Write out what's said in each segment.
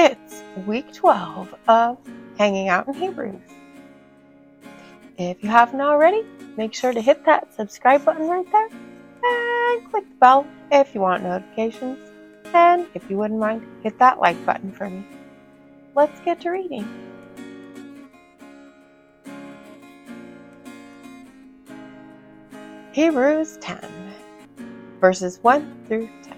It's week 12 of Hanging Out in Hebrews. If you haven't already, make sure to hit that subscribe button right there and click the bell if you want notifications. And if you wouldn't mind, hit that like button for me. Let's get to reading. Hebrews 10, verses 1 through 10.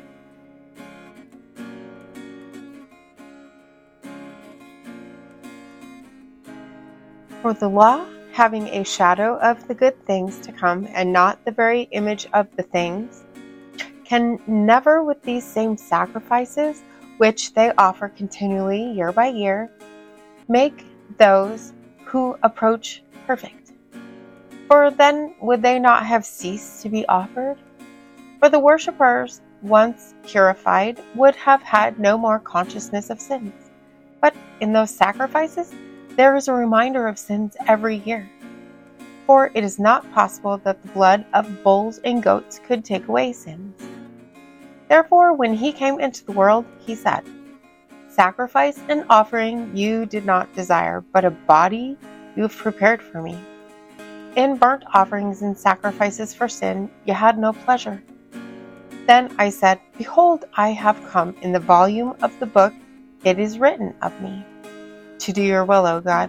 For the law, having a shadow of the good things to come, and not the very image of the things, can never with these same sacrifices, which they offer continually year by year, make those who approach perfect. For then would they not have ceased to be offered? For the worshippers, once purified, would have had no more consciousness of sins. But in those sacrifices, there is a reminder of sins every year. For it is not possible that the blood of bulls and goats could take away sins. Therefore, when he came into the world, he said, "Sacrifice and offering you did not desire, but a body you have prepared for me. In burnt offerings and sacrifices for sin you had no pleasure." Then I said, "Behold, I have come. In the volume of the book it is written of me, to do your will, O God."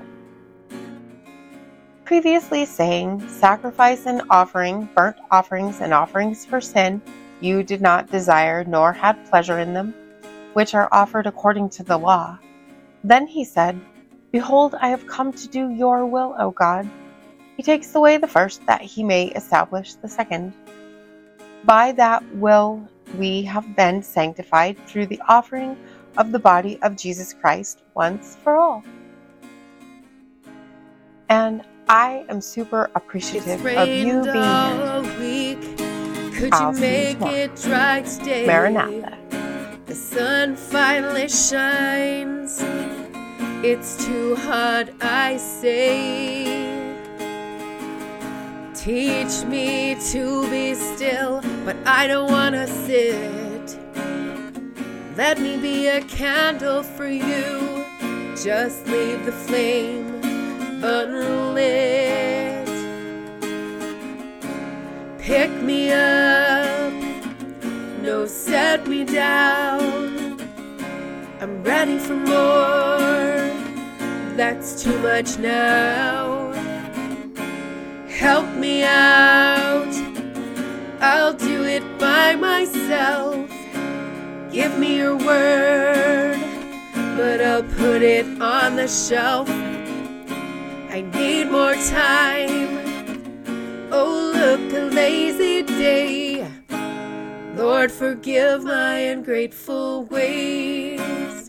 Previously saying, "Sacrifice and offering, burnt offerings and offerings for sin, you did not desire, nor had pleasure in them, which are offered according to the law." Then he said, "Behold, I have come to do your will, O God." He takes away the first, that he may establish the second. By that will we have been sanctified through the offering of the body of Jesus Christ once for all. And I am super appreciative of you being here. Could you make it dry today? Maranatha. The sun finally shines. It's too hot, I say. Teach me to be still, but I don't want to sit. Let me be a candle for you. Just leave the flame unlit. Pick me up, no, set me down. I'm ready for more, that's too much now. Help me out, I'll do it by myself. Give me your word, but I'll put it on the shelf. I need more time. Oh, look, a lazy day. Lord, forgive my ungrateful ways.